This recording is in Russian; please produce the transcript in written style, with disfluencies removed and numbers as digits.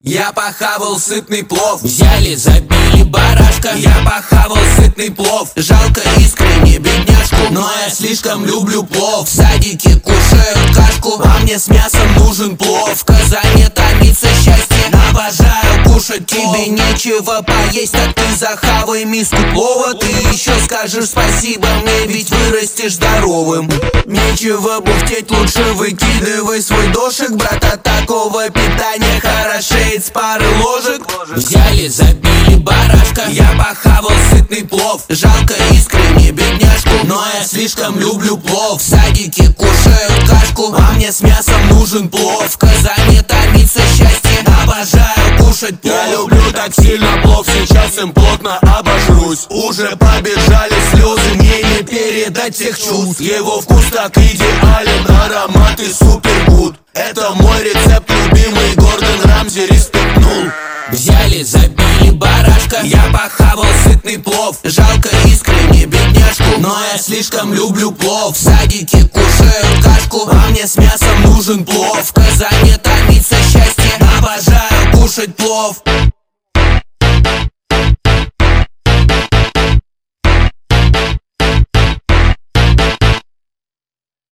Я похавал сытный плов. Взяли, забили барашка. Я похавал сытный плов. Жалко искренне бедняжку, но я слишком люблю плов. В садике кушают кашку, а мне с мясом нужен плов. В казане томится счастье, обожаю кушать. Тебе нечего поесть, так ты захавай миску плова. Ты еще скажешь спасибо мне, ведь вырастешь здоровым. Нечего бухтеть, лучше выкидывай свой дошик. Брат, от такого питания хорошеет с пары ложек. Взяли, забили барашка. Я похавал сытный плов. Жалко искренне бедняжку, но я слишком люблю плов. В садике кушают кашку, а мне с мясом нужен плов. В казане томится счастье, обожаю кушать плов. Я люблю так сильно плов, сейчас им плотно обожрусь. Уже побежали слезы, мне не передать всех чувств. Его вкус так идеален, аромат и супергуд. Это мой рецепт любимый, Гордон Рамзи респектнул. Взяли, забили барашка. Я похавал сытный плов. Жалко искренне бедняжку, но я слишком люблю плов. В садике кушают кашку, а мне с мясом нужен плов. В казане томится счастье, обожаю кушать плов.